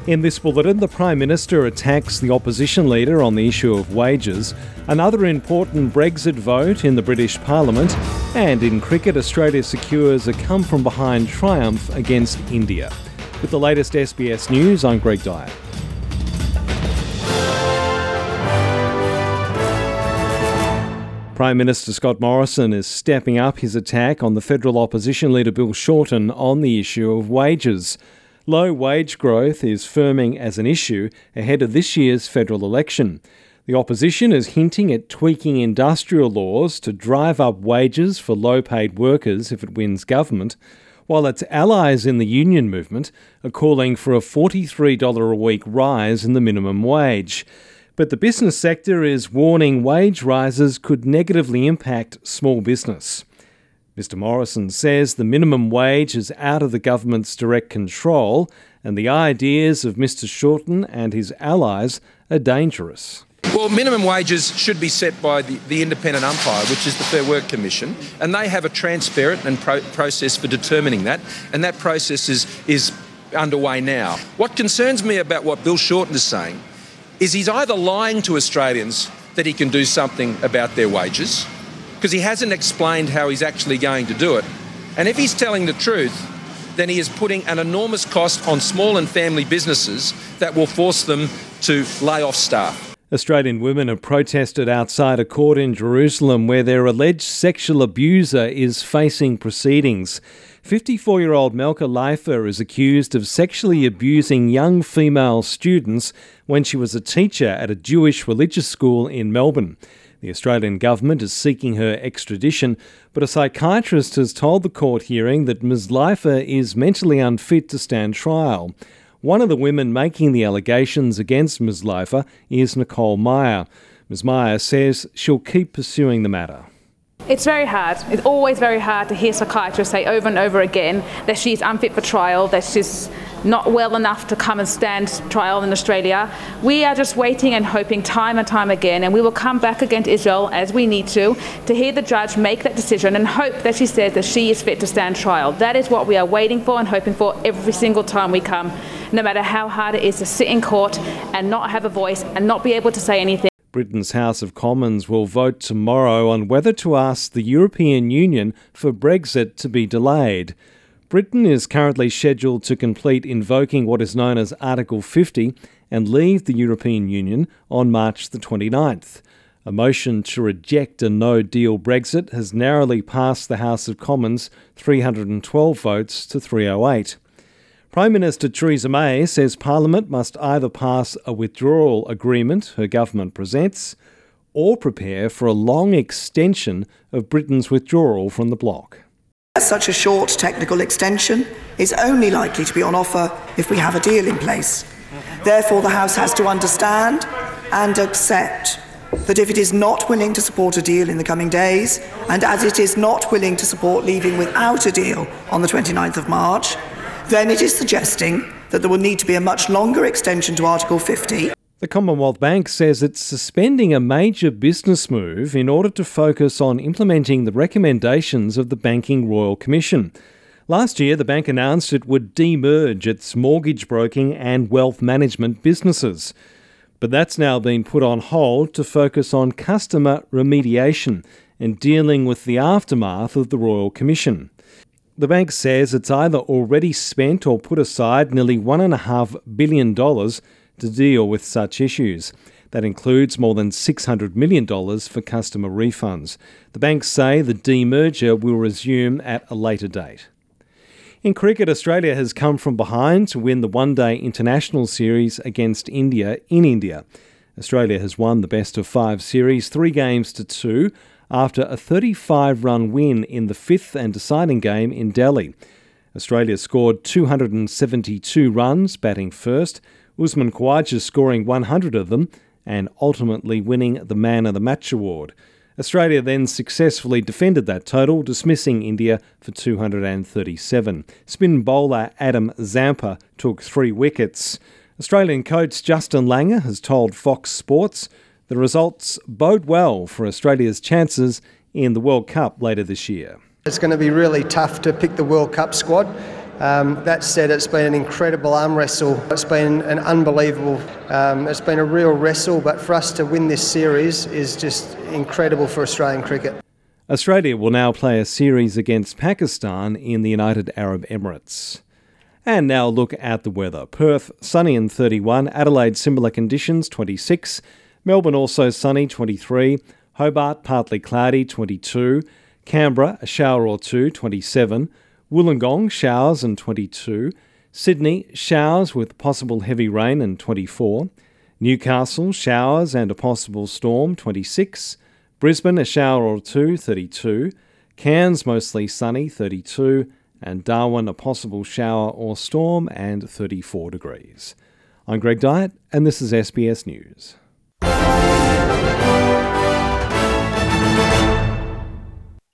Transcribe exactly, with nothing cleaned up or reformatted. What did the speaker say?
In this bulletin, the Prime Minister attacks the opposition leader on the issue of wages, another important Brexit vote in the British Parliament, and in cricket, Australia secures a come-from-behind triumph against India. With the latest S B S News, I'm Greg Dyer. Prime Minister Scott Morrison is stepping up his attack on the federal opposition leader Bill Shorten on the issue of wages. Low wage growth is firming as an issue ahead of this year's federal election. The opposition is hinting at tweaking industrial laws to drive up wages for low-paid workers if it wins government, while its allies in the union movement are calling for a forty-three dollars a week rise in the minimum wage. But the business sector is warning wage rises could negatively impact small business. Mister Morrison says the minimum wage is out of the government's direct control and the ideas of Mister Shorten and his allies are dangerous. Well, minimum wages should be set by the, the independent umpire, which is the Fair Work Commission, and they have a transparent and pro- process for determining that, and that process is, is underway now. What concerns me about what Bill Shorten is saying is he's either lying to Australians that he can do something about their wages, because he hasn't explained how he's actually going to do it. And if he's telling the truth, then he is putting an enormous cost on small and family businesses that will force them to lay off staff. Australian women have protested outside a court in Jerusalem where their alleged sexual abuser is facing proceedings. fifty-four-year-old Melka Leifer is accused of sexually abusing young female students when she was a teacher at a Jewish religious school in Melbourne. The Australian government is seeking her extradition, but a psychiatrist has told the court hearing that Miz Leifer is mentally unfit to stand trial. One of the women making the allegations against Miz Leifer is Nicole Meyer. Miz Meyer says she'll keep pursuing the matter. It's very hard. It's always very hard to hear psychiatrists say over and over again that she's unfit for trial, that she's not well enough to come and stand trial in Australia. We are just waiting and hoping time and time again, and we will come back again to Israel as we need to, to hear the judge make that decision and hope that she says that she is fit to stand trial. That is what we are waiting for and hoping for every single time we come, no matter how hard it is to sit in court and not have a voice and not be able to say anything. Britain's House of Commons will vote tomorrow on whether to ask the European Union for Brexit to be delayed. Britain is currently scheduled to complete invoking what is known as Article fifty and leave the European Union on March the twenty-ninth. A motion to reject a no-deal Brexit has narrowly passed the House of Commons three hundred twelve votes to three hundred eight. Prime Minister Theresa May says Parliament must either pass a withdrawal agreement her government presents or prepare for a long extension of Britain's withdrawal from the bloc. Such a short technical extension is only likely to be on offer if we have a deal in place. Therefore, the House has to understand and accept that if it is not willing to support a deal in the coming days, and as it is not willing to support leaving without a deal on the twenty-ninth of March, then it is suggesting that there will need to be a much longer extension to Article fifty. The Commonwealth Bank says it's suspending a major business move in order to focus on implementing the recommendations of the Banking Royal Commission. Last year, the bank announced it would demerge its mortgage broking and wealth management businesses. But that's now been put on hold to focus on customer remediation and dealing with the aftermath of the Royal Commission. The bank says it's either already spent or put aside nearly one point five billion dollars to deal with such issues. That includes more than six hundred million dollars for customer refunds. The banks say the demerger will resume at a later date. In cricket, Australia has come from behind to win the one-day international series against India in India. Australia has won the best-of-five series three games to two after a thirty-five run win in the fifth and deciding game in Delhi. Australia scored two hundred seventy-two runs, batting first, Usman Khawaja scoring one hundred of them and ultimately winning the Man of the Match award. Australia then successfully defended that total, dismissing India for two hundred thirty-seven. Spin bowler Adam Zampa took three wickets. Australian coach Justin Langer has told Fox Sports the results bode well for Australia's chances in the World Cup later this year. It's going to be really tough to pick the World Cup squad. Um, that said, it's been an incredible arm wrestle. It's been an unbelievable, um, it's been a real wrestle, but for us to win this series is just incredible for Australian cricket. Australia will now play a series against Pakistan in the United Arab Emirates. And now look at the weather. Perth, sunny and thirty-one. Adelaide, similar conditions, twenty-six. Melbourne, also sunny, twenty-three. Hobart, partly cloudy, twenty-two. Canberra, a shower or two, twenty-seven. Wollongong, showers and twenty-two. Sydney, showers with possible heavy rain and twenty-four. Newcastle, showers and a possible storm, twenty-six. Brisbane, a shower or two, thirty-two. Cairns, mostly sunny, thirty-two. And Darwin, a possible shower or storm, and thirty-four degrees. I'm Greg Dyett, and this is S B S News.